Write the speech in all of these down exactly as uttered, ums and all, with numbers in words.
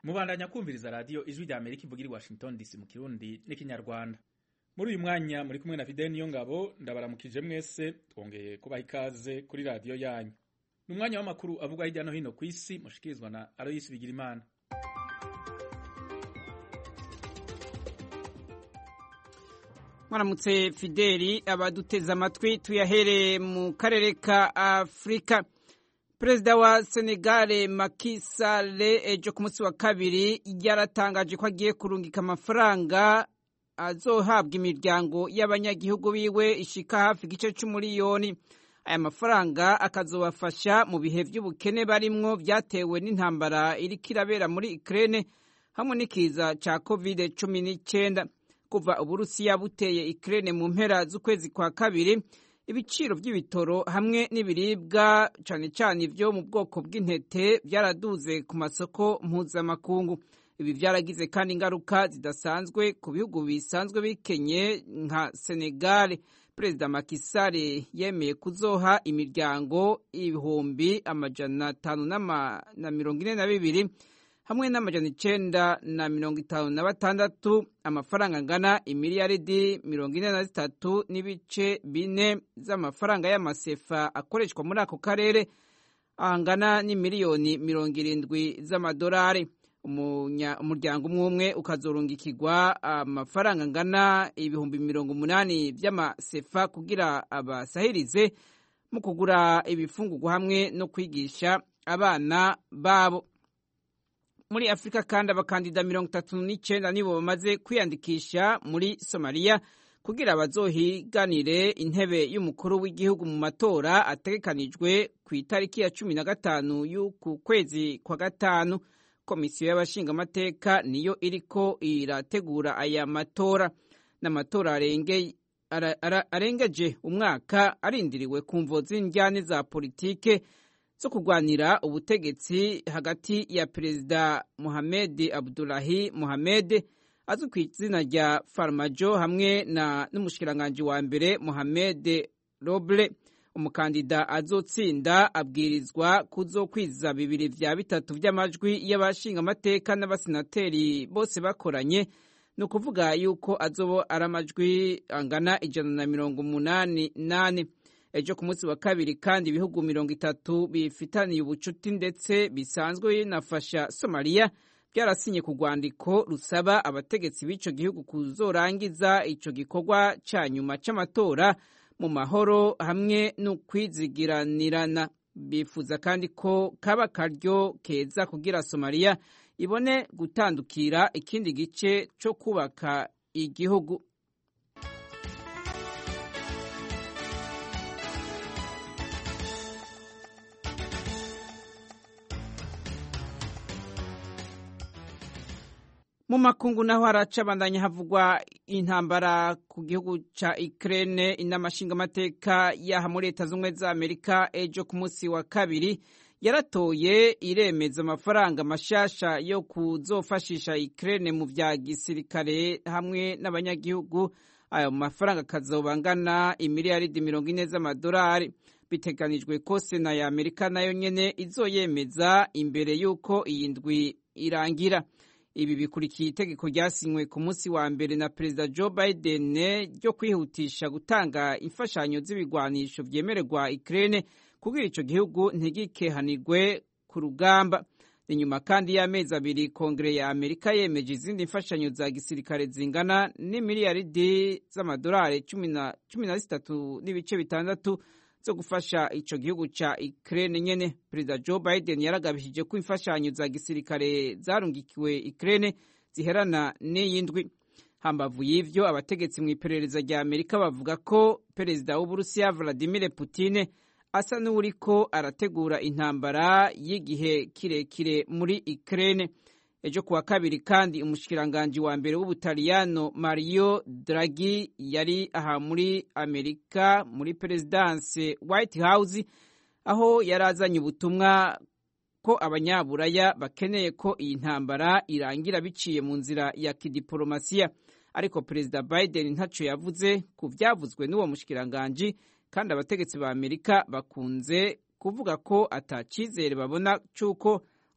mubandanya kumviriza radiyo ijwi rya Amerika ivugira i Washington D C mu Kirundi n'ikinyarwanda. Muri uyu mwanya muri kumwe na Fidel Niyongabo, ndabaramukije mwese, twongeye kubaha ikaze kuri radiyo yanyu. Ni umwanya w'amakuru avugwa hirya no hino ku isi, mushikirizwa na Aloysi Bigirimana. Mwaramutse Fideli, abaduteze amatwi tuyahere mu karere ka Afrika. Perezida wa Senegal Macky Sall ejo ku munsi wa kabiri yaratangaje ko agiye kurungika amafaranga azohabwa imiryango y'abanyagihugu biwe ishika hafi igice c'umuriyoni. Aya mafaranga akazobafasha mu bihe vy'ubukene barimwo vyatewe n'intambara iriko irabera muri Ukraine hamwe n'ikiza ca covid cumi n'icenda. Kuva Uburusiya buteye Ukraine mu mpera z'ukwezi kwa kabiri, ibiciro vy'ibitoro hamwe n'ibiribwa cane cane ivyo mu bwoko bw'intete vyaraduze ku masoko mpuzamakungu. Ibi vyaragize kandi ingaruka zidasanzwe ku bihugu bisanzwe bikenye nka Senegal. Perezida Macky Sall yemeye kuzoha imiryango ibihumbi amajana atanu na mirongo ine na bibiri hamwe n'amajana icenda na mirongo itanu na batandatu amafaranga angana imiliyaridi mirongo ine na zitatu n'ibice bine z'amafaranga y'amasefa akoreshwa muri ako karere, angana n'imiliyoni mirongo irindwi z'amadolari. Umuryango umwe umwe ukazorungikirwa amafaranga angana ibihumbi mirongo umunani vy'amasefa kugira abasahirize mu kugura ibifungurwa hamwe no kwigisha abana babo. Muri Afrika kandi abakandida mirongo itatu n'icenda nibo bamaze kwiyandikisha muri Somalia kugira bazohiganire intebe y'umukuru w'igihugu mu matora ategekanijwe ku itariki ya cumi na gatanu y'uku kwezi kwa gatanu. Komisiyo y'abashingamateka niyo iriko irategura aya matora. N'amatora arenge, arengeje umwaka arindiriwe ku mvo z'indyane za politike zo kurwanira ubutegetsi hagati ya Perezida Mohamed Abdullahi Mohamed azwi ku izina rya Farmajo hamwe na n'umushikiranganji wa mbere Mohamed Roble. Umukandida azotsinda abwirizwa kuzokwiza bibiri vya bitatu vy'amajwi y'abashinga amateka n'abasenateri bose bakoranye, no kuvuga yuko azobo aramajwi angana ijana na mirongo umunani nane. Ejo ku munsi wa kabiri kandi ibihugu mirongo itatu bifitaniye ubucuti ndetse bisanzwe binafasha Somalia byarasinye ku rwandiko rusaba abategetsi b'ico gihugu kuzorangiza ico gikorwa ca nyuma c'amatora mu mahoro hamwe no kwizigiranirana. Bifuza kandi ko kaba karyo keza kugira Somalia ibone gutandukira ikindi gice co kubaka igihugu. Mu makungu naho haracabandanya havugwa intambara ku gihugu ca Ukraine. Inamashinga amateka yaha muri Leta Zunze za Amerika ejo ku munsi wa kabiri yaratoye iremeza amafaranga mashasha yo kuzofashisha Ukraine mu vya gisirikare hamwe n'abanyagihugu. Ayo mafaranga kazobangana imiliyaridi mirongo ine z'amadolari. Biteganijwe ko Sena ya Amerika nayo nyene izoyemeza imbere yuko iyi ndwi irangira. Ibi bikurikiye itegeko ryasinywe ku munsi wa mbere na Perezida Joe Biden ryo kwihutisha gutanga imfashanyo z'ibigwanisho vyemererwa Ukraine kugira ico gihugu ntigikehanirwe ku rugamba. Inyuma kandi y'amezi abiri Kongere ya Amerika yemeje izindi mfashanyo za gisirikare zingana n'imiliyaridi z'amadolari cumi na zitatu n'ibice bitandatu zo gufasha ico gihugu ca Ukraine nyene. Perezida Joe Biden yaragabishije ko imfashanyo za gisirikare zarungikiwe Ukraine ziherana n'iyindwi. Hambavu y'ivyo, abategetsi mu iperereza rya Amerika bavuga ko Perezida w'Uburusiya Vladimir Putin asa n'uriko arategura intambara y'igihe kirekire muri Ukraine. Ejo kuwa kabiri kandi umushikiranganji wa mbere w'Ubutaliyano Mario Draghi yari aha muri Amerika muri Presidence White House, aho yarazanye ubutumwa ko abanyaburaya bakeneye ko iyi ntambara irangira biciye mu nzira ya kidiplomasiya. Ariko Perezida Biden ntaco yavuze ku vyavuzwe n'uwo mushikiranganji, kandi abategetsi ba Amerika bakunze kuvuga ko atacizere babona cuko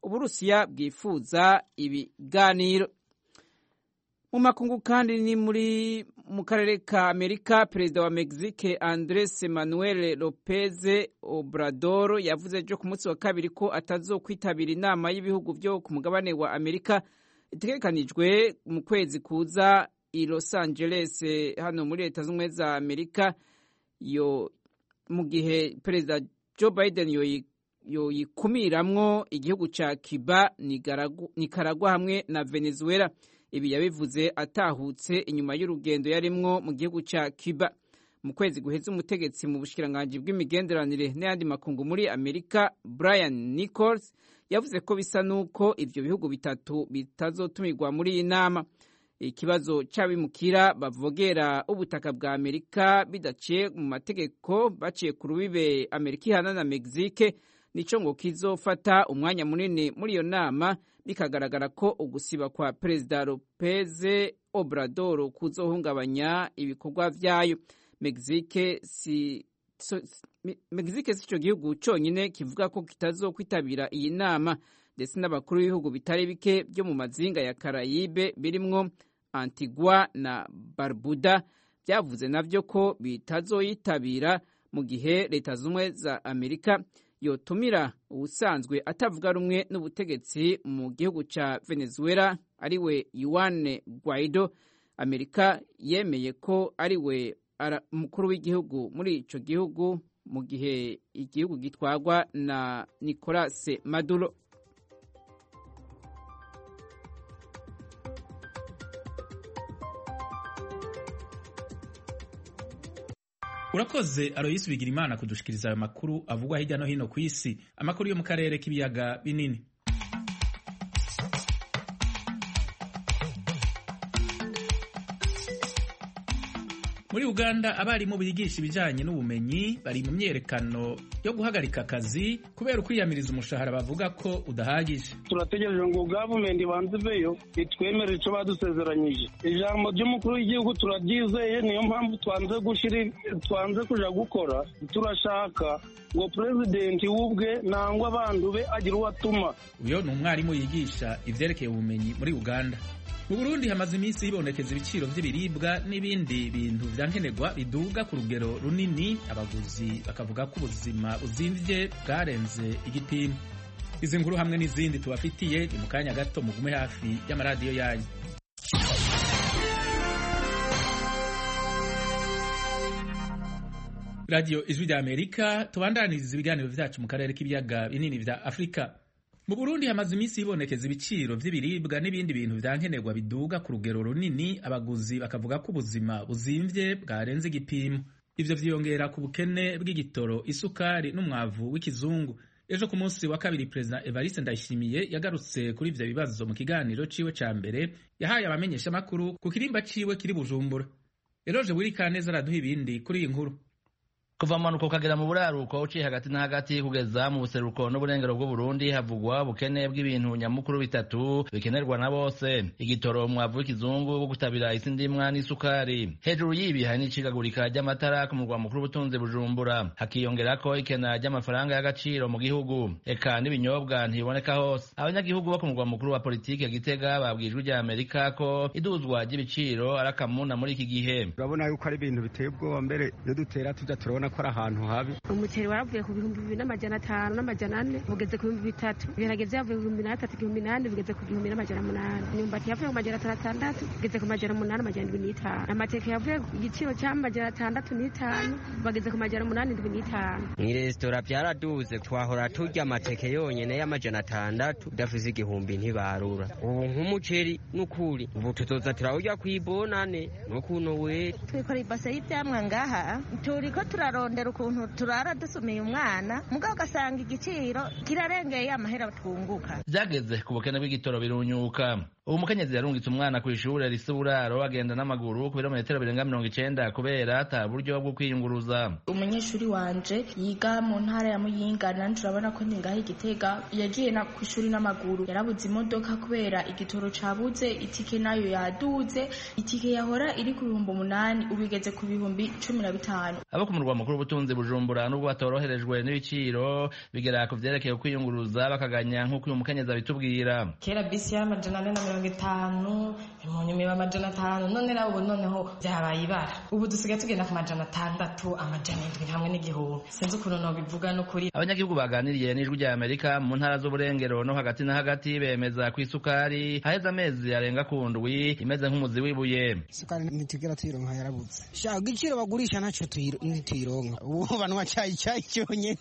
Uburusiya bwifuza ibiganiro. Mu makungu kandi ni muri mu karere ka Amerika, perezida wa Mexique Andres Manuel Lopez Obrador yavuze ejo ku munsi wa kabiri ko atazokwitabira inama y'ibihugu byo ku mugabane wa Amerika itegekanijwe mu kwezi kuza i Los Angeles hano muri Leta Zunze Ubumwe za Amerika, yo mu gihe perezida Joe Biden yoyi yoyikumiramwo igihugu ca Cuba, Nicaragua hamwe na Venezuela. Ibi yabivuze atahutse inyuma y'urugendo yarimwo mu gihugu ca Cuba. Mu kwezi guheze umutegetsi mu bushikiranganji bw'imigenderanire n'ayandi makungu muri Amerika, Brian Nichols, yavuze ko bisa nuko ivyo bihugu bitatu bitazotumirwa muri iyi nama. Ikibazo c'abimukira bavogera ubutaka bwa Amerika bidaciye mu mategeko baciye ku rubibe Amerika ihana na Mexique nico ngo kizofata umwanya munini muri iyo nama, bikagaragara ko ugusiba kwa perezida Lopez Obrador kuzohungabanya ibikorwa vyayo. Mexique si so, Mexique si cyo gihugu conyine kivuga ko kitazokwitabira iyi nama, ndetse n'abakuru b'ibihugu bitari bike byo mu mazinga ya Caraïbe birimwo Antigua na Barbuda byavuze navyo ko bitazoyitabira, mu gihe Leta Zumwe za Amerika yotumira ubusanzwe atavuga rumwe n'ubutegetsi mu gihugu ca Venezuela ariwe Juan Guaido. Amerika yemeye ko ariwe mukuru w'igihugu muri ico gihugu mu gihe igihugu gitwagwa na Nicolas Maduro. Urakoze Aloysi Bigirimana kudushikiriza ayo makuru avugwa hirya no hino ku isi, amakuru yo mu karere k'ibiyaga binini. Muri Uganda abarimu bigisha ibijanye n'ubumenyi bari mu myerekano yo guhagarika akazi kubera ukwiyamiriza umushahara bavuga ko udahagije. Turategereje ngo government banziveyo itwemere ico badusezeranyije. Ijambo ry'umukuru w'igihugu turaryizeye, niyo mpamvu twanze gushira twanze kuja gukora. Turashaka ngo president wubwe nangwa abandu be agira uwatuma. Uyo ni umwarimu yigisha ivyerekeye ubumenyi muri Uganda. Mu Burundi hamaze iminsi hibonekeza ibiciro vy'ibiribwa n'ibindi bintu vyankenerwa biduga ku rugero runini, abaguzi bakavuga ko ubuzima uzimvye bwarenze igipimo. Izi nkuru hamwe n'izindi tubafitiye ni mu kanya gato, mugume hafi y'amaradiyo yanyu. Radio Ijwi rya Amerika, tubandaniriza ibiganiro vyacu mu karere k'ibiyaga binini vya Afrika. Mu Burundi hamaze iminsi hibonekeza ibiciro vy'ibiribwa n'ibindi bintu vyankenerwa biduga ku rugero runini, abaguzi bakavuga ko ubuzima buzimvye bwarenze igipimo. Ivyo vyiyongera ku bukene bw'igitoro, isukari n'umwavu w'ikizungu. Ejo ku munsi wa kabiri President Evariste Ndayishimiye yagarutse kuri ivyo bibazo mu kiganiro ciwe ca mbere yahaye abamenyesha makuru ku kirimba ciwe kiri Bujumbura. Eroje Wirikaneza araduha ibindi kuri iyi nkuru. Kuva manuko kagera mu buraruko uciye hagati na hagati kugeza mu buseruko n'uburengero bw'u Burundi havugwa bukene bw'ibintu nyamukuru bitatu bikenerwa na bose: igitoro, umwavu w'ikizungu wo gutabira isi ndimwa n'isukari. Hejuru y'ibi hari n'icigagurika ry'amatara ku murwa mukuru w'ubutunzi Bujumbura, hakiyongerako ikena ry'amafaranga y'agaciro mu gihugu, eka n'ibinyobwa ntiboneka hose. Abanyagihugu bo ku murwa mukuru wa politike Gitega babwijwe rya Amerika ko iduzwa ry'ibiciro arakamuna muri iki gihe. Urabona yuko ari ibintu biteye ubwoba, mbere iyo dutera tuja turabona ko ari ahantu habi. Umuceri waravuye ku bihumbi bibiri n'amajana atanu n'amajana ane ugeze ku bihumbi bitatu. Ibiharage vyavuye ku bihumbi n'atatu igihumbi n'ane bigeze ku gihumbi n'amajana munani. Imyumbati yavuye ku majana atandatu igeze ku majana munani amajana indwi n'itanu. Amateke yavuye ku giciro c'amajana atandatu n'itanu bageze ku majana munani indwi n'itanu. Mw'iresitora vyaraduze, twahora turya amateke yonyene y'amajana atandatu udafise igihumbi ntibarura. Ubu nk'umuceri n'ukuri ubu tuzoza turawurya kw'ibonane n'ukuntu wera. Twikora ibase y'ivyamwa ngaha turiko turarondera ukuntu turara dusumiye umwana, mugabo ugasanga igiciro kirarengeye amahera twunguka. Vyageze ku bukene bw'igitoro birunyuka. ubu mukenyezi yarungitse umwana ku ishure risa uburaro agenda n'amaguru ku birometero birenga mirongo icenda kubera ata buryo bwo kwiyunguruza. Umunyeshuri wanje yiga mu ntara ya Muyinga nanje urabona ko ningaho Igitega yagiye na ku ishuri n'amaguru yarabuze imodoka kubera igitoro cabuze itike nayo yaduze itike yahora iri ku bihumbi umunani ubigeze ku bihumbi cumi na bitanu. Abo ku murwa mukuru w'ubutunzi Bujumbura n'ubwo batoroherejwe n'ibiciro bigera ku vyerekeye kwiyunguruza bakaganya nk'uko uyu mukenyezi abitubwira. Kera bisi y'amajana ane na mirongo itanu mu nyuma y'amajana atanu none nawe ubu noneho byabaye ibara ubu dusigaye tugenda ku majana atandatu amajana indwi hamwe n'igihumbi sinzi ukuntu nobivuga n'ukuri. Abanyagihugu baganiriye n'ijwi rya Amerika mu ntara z'uburengero no hagati na hagati bemeza ku isukari haheze amezi arenga ku ndwi imeze nk'umuzi wibuye. Isukari ntitigera tuyironka yarabuze sha igiciro bagurisha naco tuyironka ubu bantu bacayi cyayi cyonye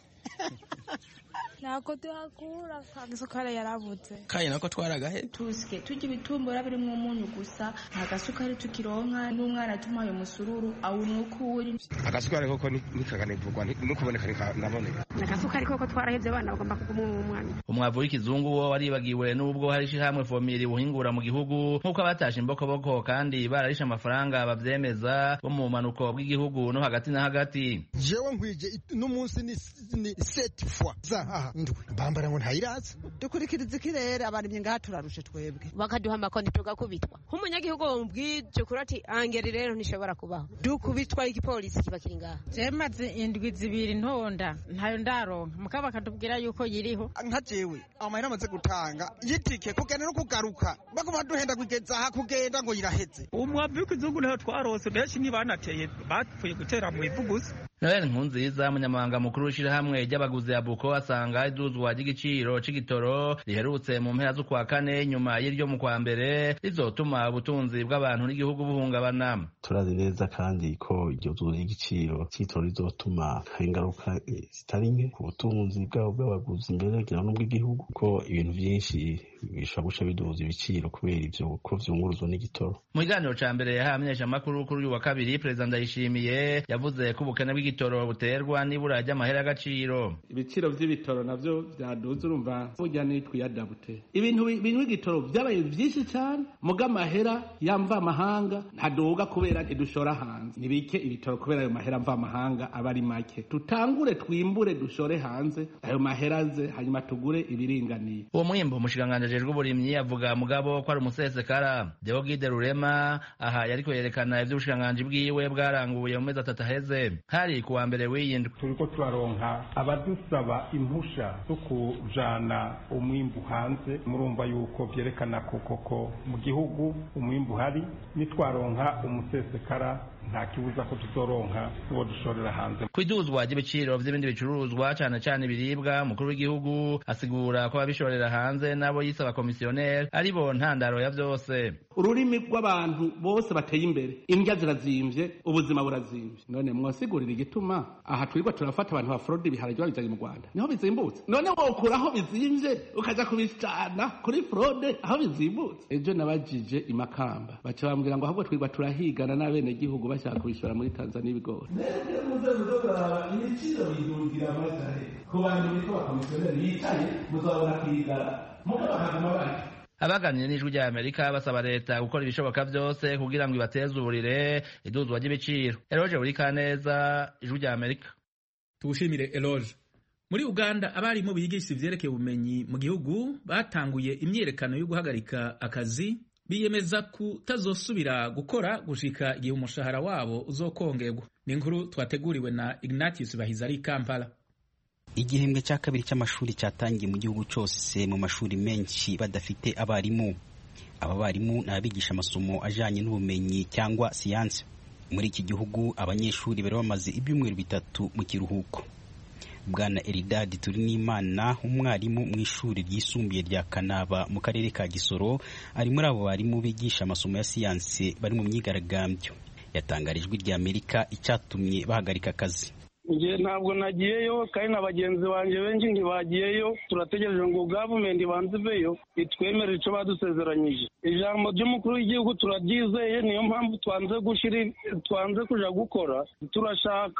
nako tuhakura kandi isukari yarabuze kandi nako twaragahe tusike tujya ibitumbura birimo umunyu gusa nta gasukari tukironka n'umwana tumaye umusururu awumwe ukuri. Agasukari koko nikaganivugwa n'ukuboneka naboneka agasukari koko twarahevye abana bagomba kuguma mu mwanya. Umwavu w'ikizungu wo waribagiwe n'ubwo hari hamwe fomiri buhingura mu gihugu nk'uko abatashe imbokoboko kandi bararisha amafaranga bavyemeza bo mu manuko bw'igihugu no hagati na hagati. Jewe nkwije n'umunsi ni sept fois zaha ndwe mbambara ngo ntayiraza dukurikiriza ikirere abarimye ngaha turarushe twebwe bakaduha amakonti tugakubitwa nk'umunyagihugu wumubwije kuri ati angeri rero ntishobora kubaho dukubitwa igipolisi kiba kiri ngaha. Je maze indwi zibiri ntonda ntayo ndaronka mukaba bakatubwira yuko yiriho nka jewe amahera amaze gutanga yitike kugenda no kugaruka baguma duhenda kugeza aha kugenda ngo yiraheze. Umwavu w'ikizungu naho twarose benshi ntibanateye bapfuye gutera mu ivu gusa. Noel Nkunziza umunyamabanga mukuru w'ishirahamwe ry'abaguzi ya Buko asanga iduzwa ry'igiciro c'igitoro riherutse mu mpera z'ukwa kane nyuma y'iryo mu kwa mbere rizotuma ubutunzi bw'abantu n'igihugu buhungabana. Turazi neza kandi ko iryo duzwa ry'igiciro c'igitoro rizotuma ingaruka zitari nke ku butunzi bwabo bw'abaguzi imbere kugira n'ubw'igihugu ko ibintu vyinshi bishobora guca biduza ibiciro kubera ivyo ko vyunguruzwa n'igitoro. Mu kiganiro ca mbere yahaye abamenyeshamakuru kuri uyu wa kabiri Perezida Ndayishimiye yavuze ko ubukene bw'igitoro buterwa n'ibura ry'amahera y'agaciro. Ibiciro vy'ibitoro navyo vyaduze urumva burya nitwiyadabute ibintu bintu igitoro vyabaye vyinshi cyane muga amahera yamva amahanga ntaduga kubera ntidushora hanze nibike ibitoro kubera ayo mahera mva amahanga aba ari make tutangure twimbure dushore hanze ayo mahera aze hanyuma tugure ibiringaniye. Uwo mwimbo umushikanganje ajejwe uburimyi avuga mugabo ko ari umusesekara. Deogide Rurema aha yariko yerekana ivyo ubushikanganje bwiwe bwaranguye mu mezi atatu aheze hari kuwa mbere w'iyindwi. Turiko turaronka abadusaba impusha zo kujana umwimbu hanze murumva yuko vyerekana koko mu gihugu umwimbu hari nitwaronka umusesekara nta kibuza ko tuzoronka uwo dushorera hanze. Kwiduzwa ry'ibiciro vy'ibindi bicuruzwa cane cane ibiribwa umukuru w'igihugu asigura ko abishorera hanze nabo yisaba komisiyoneri ari bo ntandaro ya vyose. Ururimi rw'abantu bose bateye imbere indya zirazimvye ubuzima burazimvye none mwasigurira igituma aha twirwa turafata abantu ba fraude biharajwa bizanye mu Rwanda niho bizimbutse none wokura aho bizimvye ukaja kubicana kuri fraude aho bizimbutse. Ejo nabajije imakamba baca bambwira ngo ahubwo twirwa turahigana n'abene gihugu bashaka kubishora muri Tanzania ibigori. Nende muze mudogara ibiciro bidungira amatare ku bantu biko bakomisiyoneri yicaye muzabona kwigara mugaba bakaguma bari. Abaganiriye n'ijwi rya Amerika basaba leta gukora ibishoboka byose kugira ngo ibatezurire iduzwa ry'ibiciro. Eloge Burikaneza, ijwi rya Amerika. Tugushimire Eloge. Muri Uganda abarimu bigisha ivyerekeye ubumenyi mu gihugu batanguye imyerekano yo guhagarika akazi biyemeza kutazosubira gukora gushika igihe umushahara wabo uzokongerwa. Ni inkuru twateguriwe na Ignatius Bahizari Kampala. Igihembwe cya kabiri cy'amashuri cyatangiye mu gihugu cyose mu mashuri menshi badafite abarimu. Aba barimu ni abigisha amasomo ajanye n'ubumenyi cyangwa siyanse. Muri iki gihugu abanyeshuri bari bamaze ibyumweru bitatu mu kiruhuko. Bwana Eridadi Turinimana umwarimu mu ishuri ryisumbuye rya Kanaba mu karere ka Gisoro ari muri abo barimu bigisha amasomo ya siyanse bari mu myigaragambyo. Yatangarijwe rya Amerika icyatumye bahagarika akazi. Nje ntabwo nagiyeyo kandi na bagenzi banje benshi ntibagiyeyo turategereje ngo government banziveyo itwemere ico badusezeranyije. Ijambo ry'umukuru w'igihugu turaryizeye niyo mpamvu twanze gushira twanze kuja gukora turashaka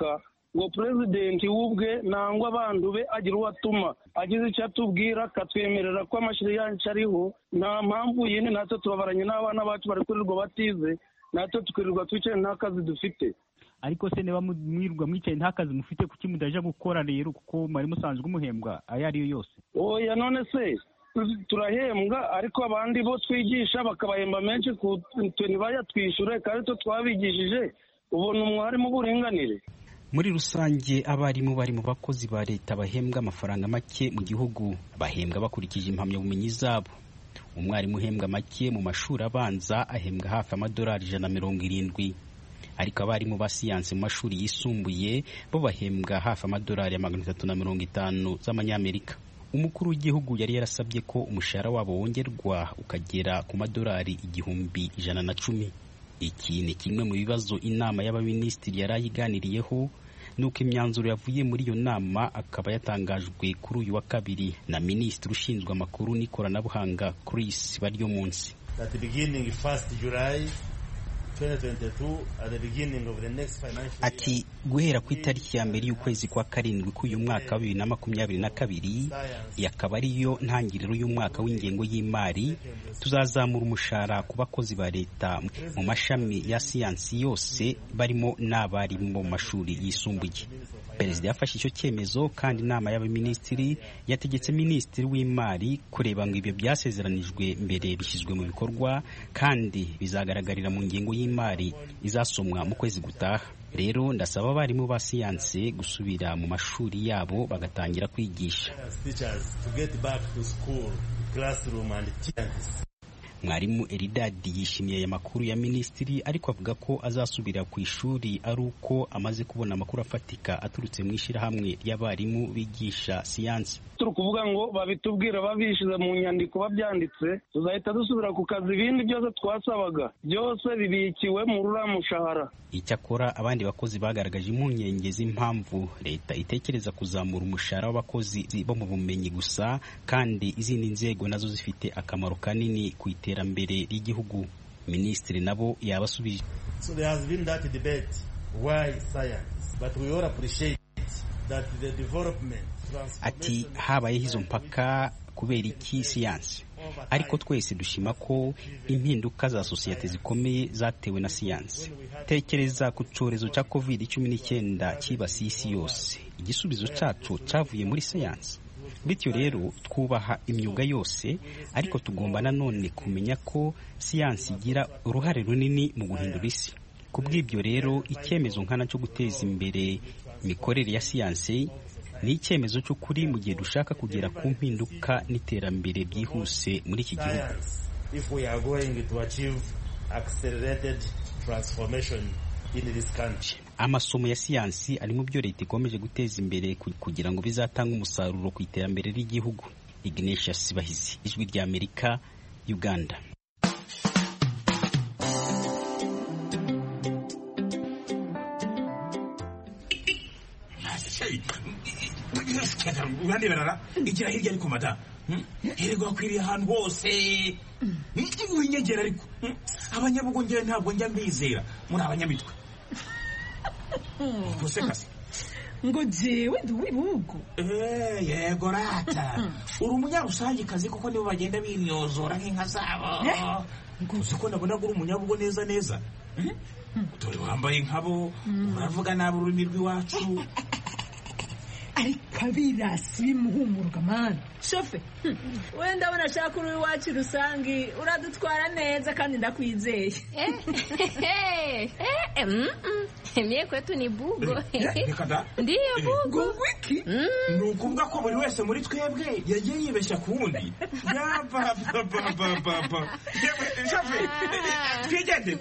ngo perezidenti w'ubwe nangwa abantu be agira uwo atuma agize icyo atubwira akatwemerera ko amashuri yacu ariho, nta mpamvu yindi natwe tubabaranye n'abana bacu bari kurirwa batize, natwe tukirirwa twicaye nta kazi dufite. Ariko se niba mwirirwa mwicaye nta kazi mufite, kuki mudaje gukora rero, kuko mwari musanzwe umuhembwa ayo ariyo yose? Oya, none se turahembwa, ariko abandi bo twigisha bakabahemba menshi ku twe bayatwishyure kandi twe twabigishije, ubona umwarimu w'uburinganire. Muri rusange abarimu bari mu bakozi ba leta bahembwa amafaranga make mu gihugu, bahembwa bakurikije impamyabumenyi zabo. Umwarimu uhembwa make mu mashuri abanza ahembwa hafi amadolari ijana na mirongo irindwi, ariko abarimu ba siyansi mu mashuri yisumbuye bo bahembwa hafi amadolari ya magana atatu na mirongo itanu z'amanyamerika. Umukuru w'igihugu yari yarasabye ko umushahara wabo wongerwa ukagera ku madolari igihumbi ijana na cumi. Iki ni kimwe mu bibazo inama y'abaminisitiri yari ayiganiriyeho, nuko imyanzuro yavuye muri iyo nama akaba yatangajwe kuri uyu wa kabiri na minisitiri ushinzwe amakuru n'ikoranabuhanga Chris Baryomunsi. At the beginning first July twenty twenty-two, at the beginning of the next financial year, ati guhera ku itariki ya mbere y'ukwezi kwa karindwi k'uyu mwaka wa bibiri na makumyabiri na kabiri yakaba ariyo ntangiriro y'umwaka w'ingengo y'imari, tuzazamura umushahara ku bakozi ba leta mu mashami ya siyansi yose barimo n'abarimu mu mashuri yisumbuye. Perezida yafashe icyo cyemezo kandi inama y'abaminisitiri yategetse minisitiri w'imari kureba ngo ibyo byasezeranijwe mbere bishyizwe mu bikorwa kandi bizagaragarira mu ngengo y'imari izasomwa mu kwezi gutaha. Rero ndasaba abarimu ba siyansi gusubira mu mashuri yabo bagatangira kwigisha. Mwarimu Eridadi yishimiye aya makuru ya minisitiri, ariko avuga ko azasubira ku ishuri ari uko amaze kubona amakuru afatika aturutse mu ishyirahamwe ry'abarimu bigisha siyansi. Turi kuvuga ngo babitubwira babishize mu nyandiko babyanditse, tuzahita dusubira ku kazi, ibindi byose twasabaga byose bibikiwe mu rura mushahara. Icyakora abandi bakozi bagaragaje impungenge z'impamvu leta itekereza kuzamura umushahara w'abakozi bo mu bumenyi gusa kandi izindi nzego nazo zifite akamaro kanini ku iterambere ry'igihugu. Minisitiri nabo yabasubije. So there has been that debate, why science, but we all appreciate that the development. Ati habayeho izo mpaka kubera iki siyansi, ariko twese dushima ko impinduka za sosiyete zikomeye zatewe na siyansi. Tekereza ku cyorezo cya covid cumi n'icyenda cyibasiye isi yose, igisubizo cyacu cyavuye muri siyansi. Bityo rero twubaha imyuga yose, ariko tugomba nanone kumenya ko siyansi igira uruhare runini mu guhindura isi. Kubw'ibyo rero icyemezo nkana cyo guteza imbere imikorere ya siyansi ni icyemezo cy'ukuri mu gihe dushaka kugera ku mpinduka n'iterambere byihuse muri iki gihugu. If we are going to achieve accelerated transformation in this country. Amasomo ya siyansi ari mu byo leta ikomeje guteza imbere kugira ngo bizatanga umusaruro ku iterambere ry'igihugu. Ignatius Bahizi, Ijwi rya Amerika, Uganda. Urande barara igira hirya ariko mada herego akwiriye ahantu hose niki winyegera ariko abanyabugongera ntabwo njya mbizera muri abanyamitwe gusekase ngo jewe ndi wibugo eh yego rata uri umunyarusangi kazi kuko nibo bagenda bimyozora nk'inka zabo gusa ko nabona uri umunyabugo neza neza dore wambaye nkabo uravuga nabi ururimi rw'iwacu ariko abirasi bimuhumurwa mani shofe wenda abona ashaka uri iwacu rusangi uradutwara neza kandi ndakwizeye. Mie kwetu ni bugo. Ndiyo bugo. Wiki ni ukuvuga ko buri wese muri twebwe yagiye yibeshya ku wundi. Yabababababa shofe twigende.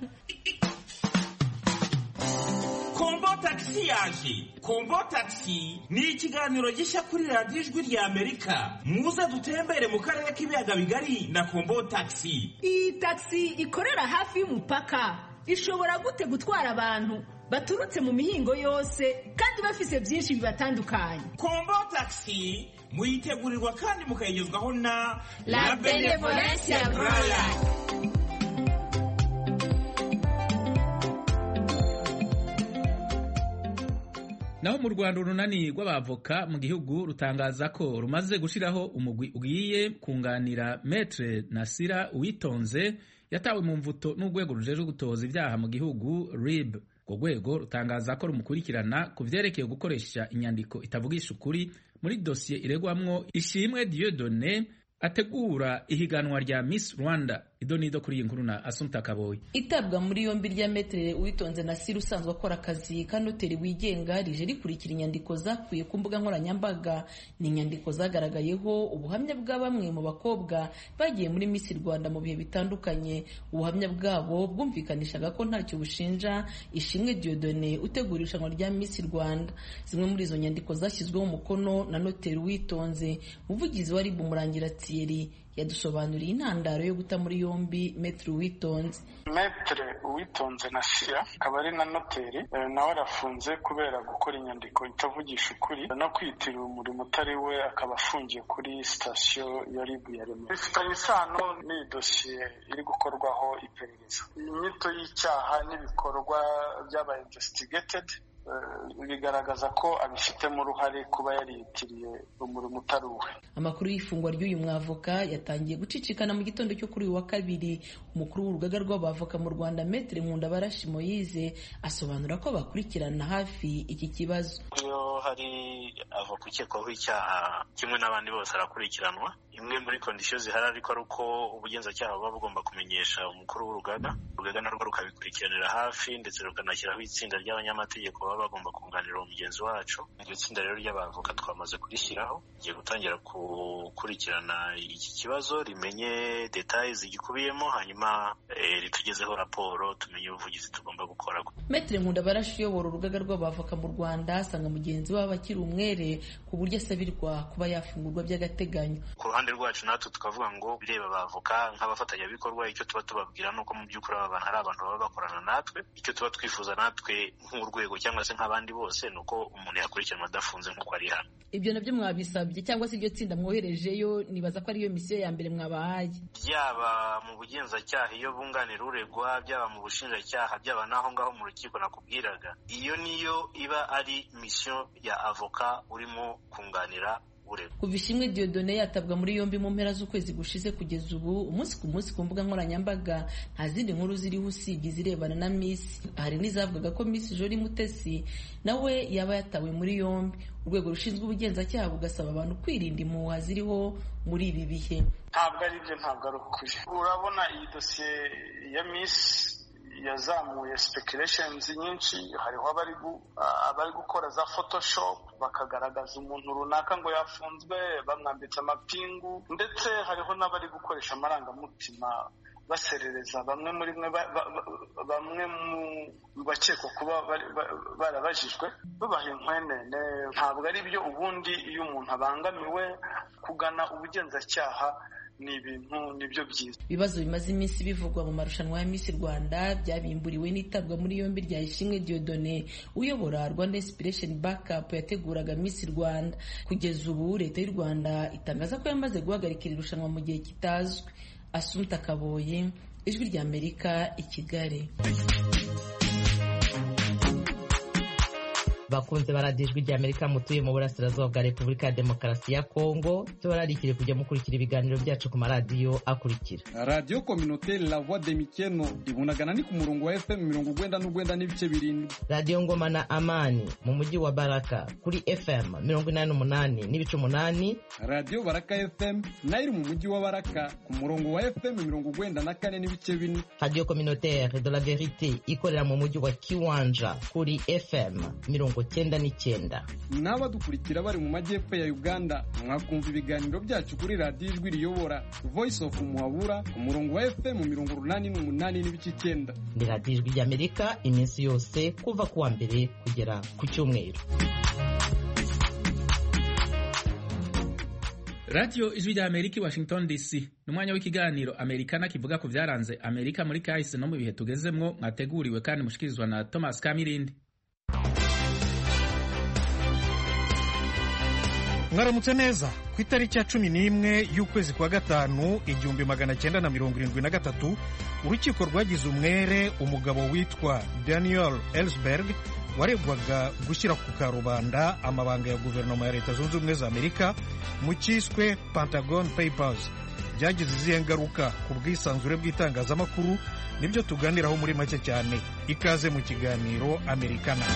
Kombo taxi yaje. Kombo taxi ni ikiganiro gishya kuri radiyo Ijwi rya Amerika. Muze dutembere mu karere k'ibiyaga bigari na Kombo taxi. Iyi taxi ikorera hafi y'umupaka. Ishobora gute gutwara abantu baturutse mu mihingo yose kandi bafise byinshi bibatandukanye. Kombo taxi muyitegurirwa kandi mukayigezwaho na La Benevolencia Braya. naho mu Rwanda urunani rw'abavoka mu gihugu rutangaza ko rumaze gushiraho umugwi ugiye kunganira Maître Nasira Uwitonze yatawe mu mvuto n'urwego rujejwe gutoza ibyaha mu gihugu R I B. Urwo rwego rutangaza ko rumukurikirana ku vyerekeye gukoresha inyandiko itavugisha ukuri muri dosiye iregwamwo Ishimwe Dieudonné ategura ihiganwa rya Miss Rwanda. Idonido kuri iyi nkuru na Assumpta Kaboyi. Itabwa muri yombi rya Maître Uwitonze Nasir usanzwe akora akazi ka noteri wigenga rije rikurikira inyandiko zakuye ku mbuga nkoranyambaga. Ni inyandiko zagaragayeho ubuhamya bwa bamwe mu bakobwa bagiye muri Miss Rwanda mu bihe bitandukanye. Ubuhamya bwabo bwumvikanishaga ko ntacyo bushinja Ishimwe Dieudonné utegura irushanwa rya Miss Rwanda. Zimwe muri izo nyandiko zashyizweho umukono na noteri Uwitonze. Umuvugizi wa R I B Murangira Thierry yadusobanuriye intandaro yo guta muri yombi Maître Uwitonze. Maître Uwitonze Nasira akaba ari na noteri nawe arafunze kubera gukora inyandiko itavugisha ukuri no kwitirira umurimo utari we, akaba afungiye kuri sitasiyo ya R I B ya Remera. Bifitanye isano n'iyi dosiye iri gukorwaho iperereza. Inyito y'icyaha n'ibikorwa by'aba investigated bigaragaza ko abifitemo uruhare kuba yariyitiriye umurimo utari uwe. Amakuru y'ifungwa ry'uyu mwavoka yatangiye gucicikana mu gitondo cyo kuri uyu wa kabiri. Umukuru w'urugaga rw'abavoka mu Rwanda Maître Nkundabarashi Moise asobanura ko bakurikirana hafi iki kibazo. Iyo hari avoka ukekwaho icyaha kimwe n'abandi bose arakurikiranwa. Imwe muri kondisiyo zihari ariko ari uko ubugenzacyaha buba bugomba kumenyesha umukuru w'urugaga, urugaga narwo rukabikurikiranira hafi ndetse rukanashyiraho itsinda ry'abanyamategeko baba bagomba kunganira umugenzi wacu. Iryo tsinda rero ry'abavoka twamaze kurishyiraho, rigiye gutangira gukurikirana iki kibazo, rimenye details zigikubiyemo, hanyuma e, ritugezeho raporo tumenye ubuvugizi tugomba gukora. Maître Nkundabarashi uyobora urugaga rw'abavoka mu Rwanda asanga mugenzi wabo akiri umwere ku buryo asabirwa kuba yafungurwa by'agateganyo. Ku ruhande rwacu natwe tukavuga ngo bireba abavoka nk'abafatanyabikorwa, icyo tuba tubabwira nuko mu by'ukuri aba bantu ari abantu baba bakorana natwe. Icyo tuba twifuza natwe nk'urwego cyangwa se nk'abandi bose nuko umuntu yakurikiranwa adafunze nk'uko ari hano. Ibyo nabyo mwabisabye cyangwa se iryo tsinda mwoherejeyo, nibaza ko ariyo misiyo ya mbere mwabahaye. Byaba mu bugenzacyaha iyo bunganira uregwa, byaba mu bushinjacyaha, byaba naho ngaho mu rukiko nakubwiraga, iyo niyo iba ari misiyo ya avoka urimo kunganira. Kuva Ishimwe Dieudonné yatabwa muri yombi mu mpera z'ukwezi gushize kugeza ubu, umunsi ku munsi ku mbuga nkoranyambaga nta zindi nkuru ziriho usibye izirebana na Miss. Hari n'izavugaga ko Miss Jolie Mutesi nawe yaba yatawe muri yombi. Urwego rushinzwe ubugenzacyaha bugasaba abantu kwirinda impuha ziriho muri ibi bihe. Ntabwo ari byo, ntabwo ari ukuri. Urabona iyi dosiye ya Miss yazamuye speculations nyinshi. Hariho abari abari gukora za photoshop bakagaragaza umuntu runaka ngo yafunzwe bamwambitse amapingu, ndetse hariho n'abari gukoresha amarangamutima baserereza bamwe muri mwe bamwe mu bakekwa kuba barabajijwe babaha inkwenene. Ntabwo ari byo. Ubundi iyo umuntu abangamiwe kugana ubugenzacyaha ni ibintu nibyo byiza. Ibibazo bimaze iminsi bivugwa mu marushanwa ya Miss Rwanda byabimburiwe n'itabwa muri yombi rya Ishimwe Dieudonné uyobora Rwanda Inspiration Backup yateguraga Miss Rwanda. Kugeza ubu leta y'u Rwanda itangaza ko yamaze guhagarikira irushanwa mu gihe kitazwi. Assumpta Kaboyi, Ijwi rya Amerika, i Kigali. Bakunze baradiyo Ijwi rya Amerika mutuye mu burasirazuba bwa Repubulika ya Demokarasi ya Kongo, tubararikire kujya mukurikira ibiganiro byacu ku maradiyo akurikira: Radio Communautaire La Voix de Mikeno ibunagana ni ku murongo wa F M mirongo ugwenda n'ugwenda n'ibice birindwi. Radio Ngoma na Amani mu mujyi wa Baraka kuri F M mirongo inani n'umunani n'ibice umunani. Radio Baraka F M nayo iri mu mujyi wa Baraka ku murongo wa F M mirongo ugwenda na kane n'ibice bine. Radio Communautaire de la Verite ikorera mu mujyi wa Kiwanja kuri F M mirongo cyenda n'icyenda. N'abadukurikira bari mu majyepfo ya Uganda mwakumva ibiganiro byacu kuri Radio Ijwi riyobora Voice of Muhabura ku murongo wa F M mirongo urunani n'umunani n'ibice icyenda. Ni Radio Ijwi rya Amerika iminsi yose kuva kuwa mbere kugera ku cyumweru. Radio Ijwi rya Amerika, Washington D C. Numwanya w'ikiganiro Amerikana kivuga ku byaranze Amerika muri kahise no mu bihe tugezemwo, mwateguriwe kandi mushikirizwa na Thomas Kamirindi. Mwaramutse neza. Ku itariki ya cumi n'imwe y'ukwezi kwa gatanu igihumbi magana cyenda na mirongo irindwi na gatatu urukiko rwagize umwere umugabo witwa Daniel Ellsberg waregwaga gushyira ku karubanda amabanga ya guverinoma ya leta zunze ubumwe za amerika mu cyiswe Pentagon Papers. Byagize izihe ngaruka ku bwisanzure bw'itangazamakuru? Nibyo tuganiraho muri make cyane. Ikaze mu kiganiro Amerikana.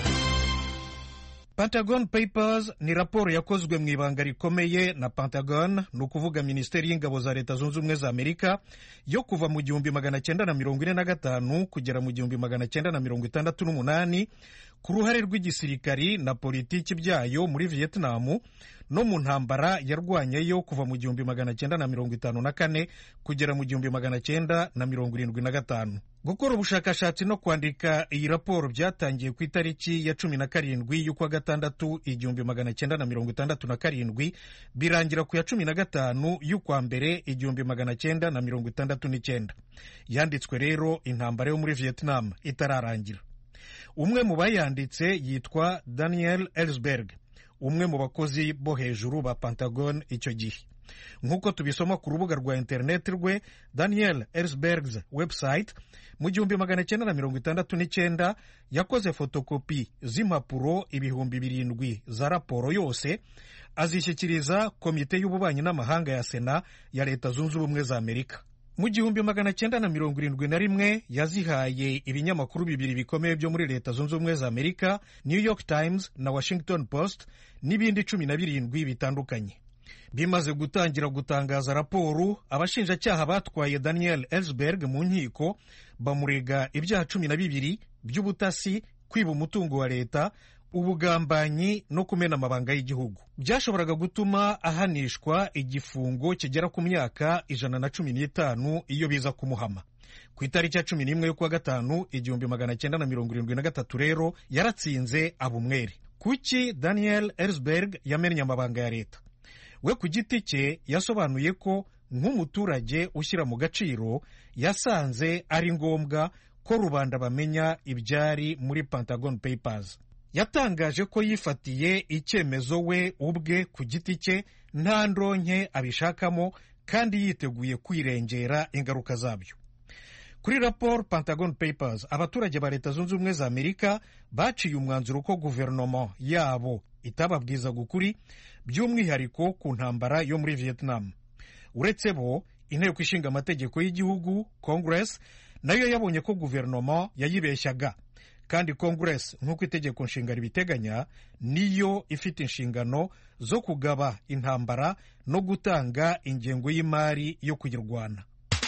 Pentagon Papers ni raporo yakozwe mu ibanga rikomeye na Pentagon, ni ukuvuga Minisiteri y'Ingabo za Leta Zunze Ubumwe za Amerika, yo kuva mu gihumbi magana cyenda na mirongo ine na gatanu kugera mu gihumbi magana cyenda na mirongo itandatu n'umunani ku ruhare rw'igisirikari na politiki byayo muri Vietnam no mu ntambara yarwanyeyo kuva mu gihumbi magana cyenda na mirongo itanu na kane kugera mu gihumbi magana cyenda na mirongo irindwi na gatanu. Gukora ubushakashatsi no kwandika iyi raporo byatangiye ku itariki ya cumi na karindwi y'ukwa gatandatu igihumbi magana cyenda na mirongo itandatu na karindwi, birangira ku ya cumi na gatanu y'ukwa mbere igihumbi magana cyenda na mirongo itandatu n'icyenda. Yanditswe rero intambara yo muri Vietnam itararangira. Umwe mu bayanditse yitwa Daniel Ellsberg, umwe mu bakozi bo hejuru ba Pentagon icyo gihe. Nk'uko tubisoma ku rubuga rwa interineti rwe, Daniel Ellsberg's website, mu gihumbi magana cyenda na mirongo itandatu n'icyenda yakoze fotokopi z'impapuro ibihumbi birindwi za raporo yose, azishyikiriza komite y'ububanyi n'amahanga ya Sena ya Leta Zunze Ubumwe za Amerika. Mu gihumbi magana cyenda na mirongo irindwi na rimwe yazihaye ibinyamakuru bibiri bikomeye byo muri Leta Zunze Ubumwe za Amerika, New York Times na Washington Post, n'ibindi cumi na birindwi bitandukanye. Bimaze gutangira gutangaza raporo, abashinjacyaha batwaye Daniel Ellsberg mu nkiko bamurega ibyaha cumi na bibiri by'ubutasi, kwiba umutungo wa leta, ubugambanyi no kumena amabanga y'igihugu. Byashoboraga gutuma ahanishwa igifungo kigera ku myaka ijana na cumi n'itanu iyo biza kumuhama. Ku itariki ya cumi n'imwe y'ukwa gatanu igihumbi magana cyenda na mirongo irindwi na gatatu rero yaratsinze abumwere. Kuki Daniel Ellsberg yamennye amabanga ya leta? We ku giti cye yasobanuye ko nk'umuturage ushyira mu gaciro yasanze ari ngombwa ko rubanda bamenya ibyari muri Pentagon Papers. Yatangaje ko yifatiye icyemezo we ubwe ku giti cye, nta ndonke abishakamo, kandi yiteguye kwirengera ingaruka zabyo. Kuri raporo Pentagon Papers, abaturage ba Leta Zunze Ubumwe za Amerika baciye umwanzuro ko guverinoma yabo itababwizaga ukuri, by'umwihariko ku ntambara yo muri Vietnam. Uretse bo, inteko ishinga amategeko y'igihugu Congress nayo yabonye ko guverinoma yayibeshyaga, kandi Congress nk'uko itegeko nshinga ribiteganya niyo ifite inshingano zo kugaba intambara no gutanga ingengo y'imari yo kuyirwana.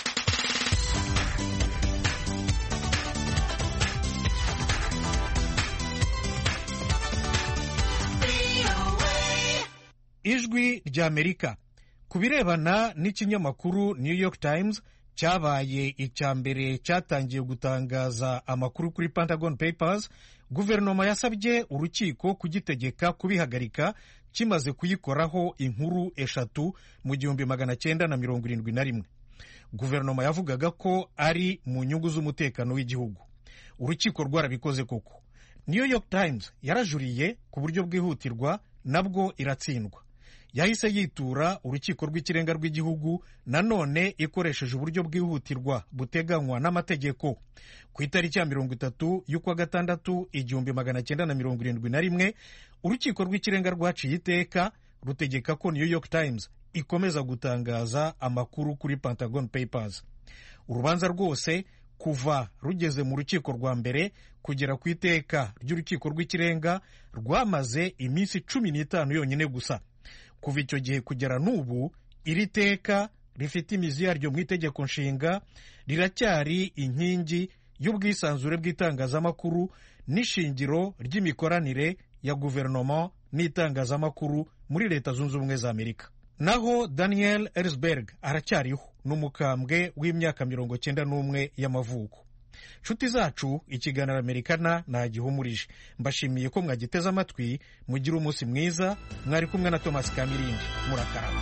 Ijwi rya Amerika. Ku birebana n'ikinyamakuru New York Times cyabaye icya mbere cyatangiye gutangaza amakuru kuri Pentagon Papers, guverinoma yasabye urukiko kugitegeka kubihagarika kimaze kuyikoraho inkuru eshatu mu gihumbi magana cyenda na mirongo irindwi na rimwe. Guverinoma yavugaga ko ari mu nyungu z'umutekano w'igihugu. Urukiko rwarabikoze koko. New York Times yarajuriye ku buryo bwihutirwa, nabwo iratsindwa. Yahise yitura urukiko rw'ikirenga rw'igihugu, nanone ikoresheje uburyo bwihutirwa buteganywa n'amategeko. Ku itariki ya mirongo itatu y'ukwa gatandatu igihumbi magana cyenda na mirongo irindwi na rimwe, urukiko rw'ikirenga rwaciye iteka rutegeka ko New York Times ikomeza gutangaza amakuru kuri Pentagon Papers. Urubanza rwose kuva rugeze mu rukiko rwa mbere kugera ku iteka ry'urukiko rw'ikirenga rwamaze iminsi cumi n'itanu yonyine gusa. Kuva icyo gihe kugera n'ubu, iri teka rifite imizi yaryo mu itegeko nshinga riracyari inkingi y'ubwisanzure bw'itangazamakuru n'ishingiro ry'imikoranire ya guverinoma n'itangazamakuru muri Leta Zunze Ubumwe za Amerika. Naho Daniel Ellsberg aracyariho, n'umukambwe w'imyaka mirongo cyenda n'umwe y'amavuko. Nshuti zacu, ikiganiro Amerikana nagihumurije. Mbashimiye ko mwagiteze amatwi. Mugire umunsi mwiza. Mwari kumwe na Thomas Kamirindi. Murakarama.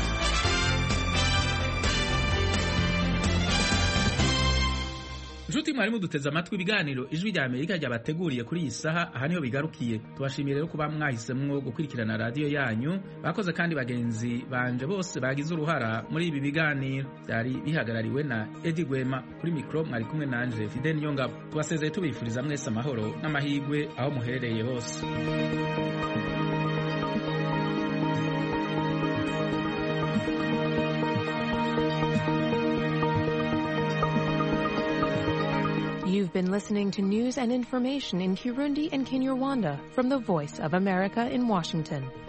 Nshuti mwari muduteze amatwi ibiganiro ijwi rya Amerika ryabateguriye kuri iyi saha aha niho bigarukiye. Tubashimiye rero kuba mwahisemwo gukurikirana radiyo yanyu. Bakoze kandi bagenzi banje bose bagize uruhara muri ibi biganiro. Byari bihagarariwe na Edi Gwema, kuri mikro mwari kumwe nanje Fidel Niyongabo. Tubasezeye tubifuriza mwese amahoro n'amahirwe aho muherereye hose. You've been listening to news and information in Kirundi and Kinyarwanda from the Voice of America in Washington.